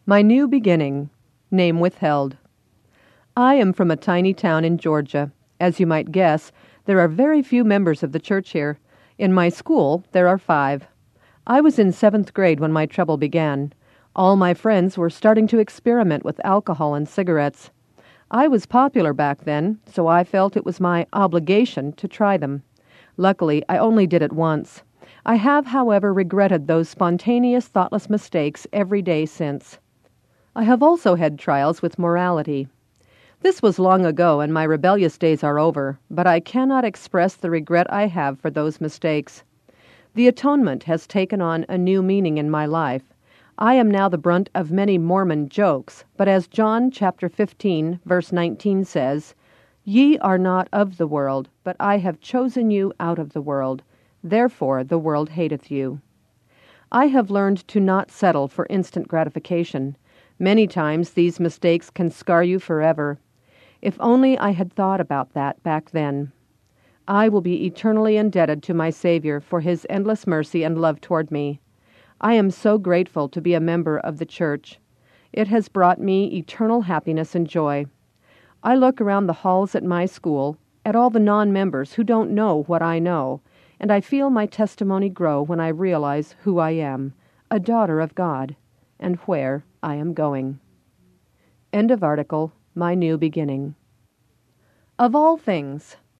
My New Beginning. Name withheld. I am from a tiny town in Georgia. As you might guess, there are very few members of the church here. In my school, there are 5. I was in 7th grade when my trouble began. All my friends were starting to experiment with alcohol and cigarettes. I was popular back then, so I felt it was my obligation to try them. Luckily, I only did it once. I have, however, regretted those spontaneous, thoughtless mistakes every day since. I have also had trials with morality. This was long ago, and my rebellious days are over, but I cannot express the regret I have for those mistakes. The atonement has taken on a new meaning in my life. I am now the brunt of many Mormon jokes, but as John chapter 15, verse 19 says, "Ye are not of the world, but I have chosen you out of the world. Therefore the world hateth you." I have learned to not settle for instant gratification. Many times these mistakes can scar you forever. If only I had thought about that back then. I will be eternally indebted to my Savior for His endless mercy and love toward me. I am so grateful to be a member of the church. It has brought me eternal happiness and joy. I look around the halls at my school, at all the non-members who don't know what I know, and I feel my testimony grow when I realize who I am, a daughter of God, and where I am going. End of article. My New Beginning. Of all things,